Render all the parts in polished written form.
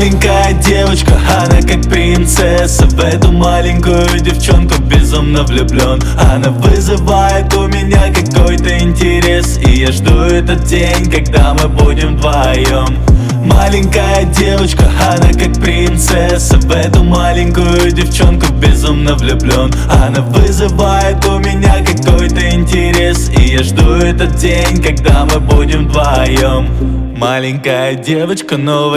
Маленькая девочка, она как принцесса. В эту маленькую девчонку безумно влюблен. Она вызывает у меня какой-то интерес, и я жду этот день, когда мы будем вдвоем. Маленькая девочка, она как принцесса. В эту маленькую девчонку безумно влюблен. Она вызывает у меня какой-то интерес, и я жду этот день, когда мы будем вдвоем. Маленькая девочка, но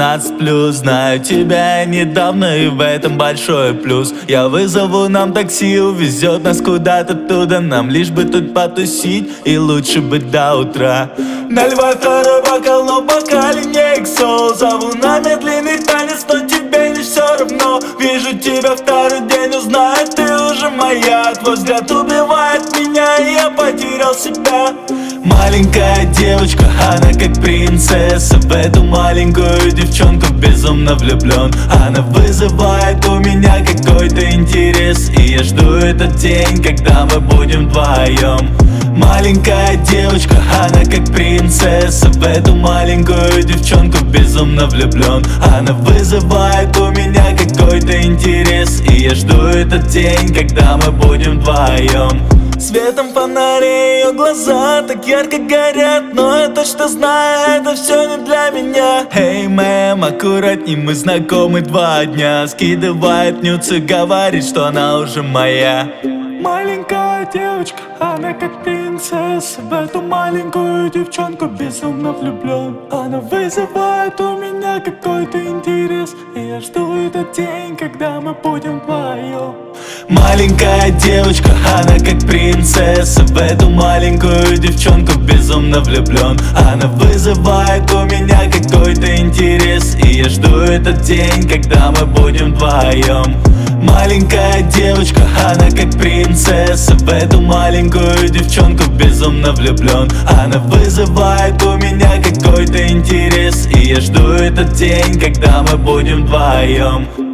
18+. Знаю тебя недавно, и в этом большой плюс. Я вызову нам такси, увезет нас куда-то туда. Нам лишь бы тут потусить, и лучше бы до утра. Наливай второй бокал, но пока не XO. Зову на медленный танец, но тебе не все равно. Вижу тебя второй день, узнаю, ты уже моя. Твой взгляд убивает меня, и я потерял себя. Маленькая девочка, она как принцесса. В эту маленькую девчонку безумно влюблен. Она вызывает у меня какой-то интерес, и я жду этот день, когда мы будем вдвоем. Маленькая девочка, она как принцесса. В эту маленькую девчонку безумно влюблен. Она вызывает у меня какой-то интерес, и я жду этот день, когда мы будем вдвоем. Светом фонарей ее глаза так ярко горят, но я точно знаю, это все не для меня. Эй, мэм, аккуратней, мы знакомы 2 дня. Скидывает нюцы, говорит, что она уже моя. Маленькая девочка, она как принцесса. В эту маленькую девчонку безумно влюблен. Она вызывает у меня какой-то интерес, и я жду этот день, когда мы будем вдвоем. Маленькая девочка, она как принцесса. В эту маленькую девчонку безумно влюблен. Она вызывает у меня какой-то интерес, и я жду этот день, когда мы будем вдвоем. Маленькая девочка, она как принцесса. В эту маленькую девчонку безумно влюблен. Она вызывает у меня какой-то интерес, и я жду этот день, когда мы будем вдвоем.